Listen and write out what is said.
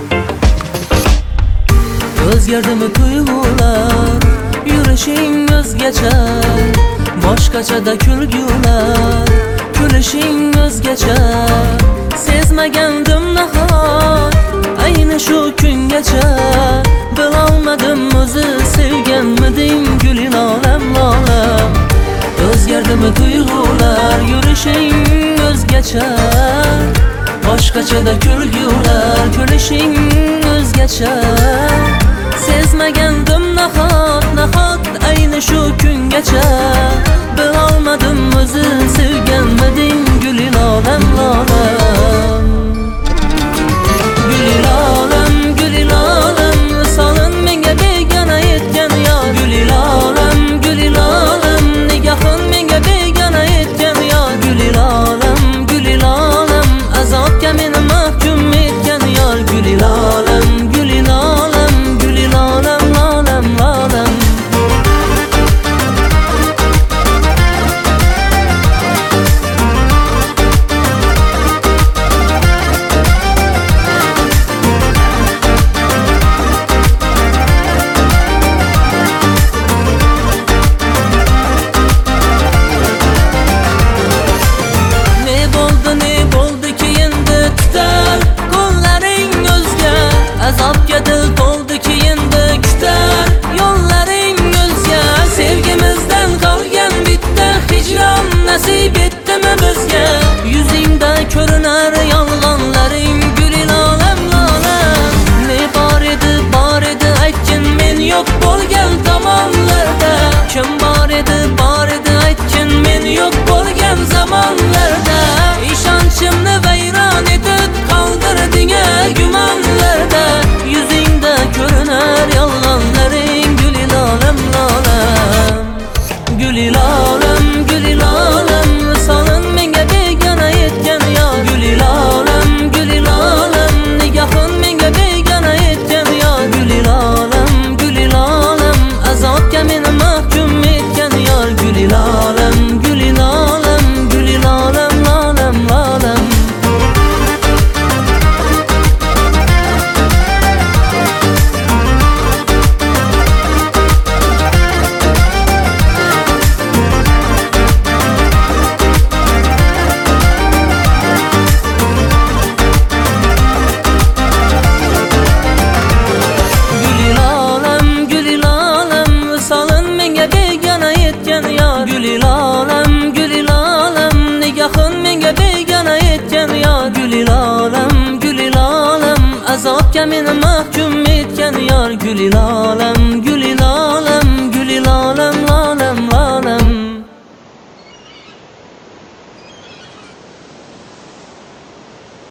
O'zgardimi tuyg'ular, yurishing o'zgacha, boshqachada kulgular, kulishing o'zgacha. Sezmagandim nahot, ayni shu kungacha, bilolmadim o'zi sevganmiding gulin olam lolam. O'zgardimi tuyg'ular, yurishing o'zgacha, boshqachada kulgular, kulishing o'zgacha. Sezmagandim nahot, ayni shu kungacha, bilolmadim o'zi sevganmiding gulin olam lolam. Gulin olam, gulin olam, solin menga begona etgan yor. Gulin olam, gulin olam, nigohin menga begona etgan yor. Gulin olam, azobga meni mahkum etgan yor. Gulin olam, gulin olam, gulin olam, lolam, lolam. Azobga dil to'ldiki endi kutar yo'llaring o'zga. Sevgimizdan qolgan bitta hijron nasib etdimi bizga? Yuzingda ko'rinar yolg'onlaring gulin olam lolam. Ne bor edi aytgin men yo'q bo'lgan tomonlarda. Kim bor edi aytgin men yo'q bo'lgan zamonlarda. Ishonchimni vayron etib qoldirding gumonlarda. Yuzingda ko'rinar yolg'onlaring gulin olam lolam. Gulin olam, gulin olam, solin menga begona etgan yor. Gulin olam, gulin olam, nigohin menga begona etgan yor. Gulin olam, azobga meni mahkum etgan yor. Gulin olam, gulin olam, gulin olam, lolam, lolam. Gulin olam, gulin olam, nigohin menga begona etgan yor. Gulin olam, azobga meni mahkum etgan yor. Gulin olam,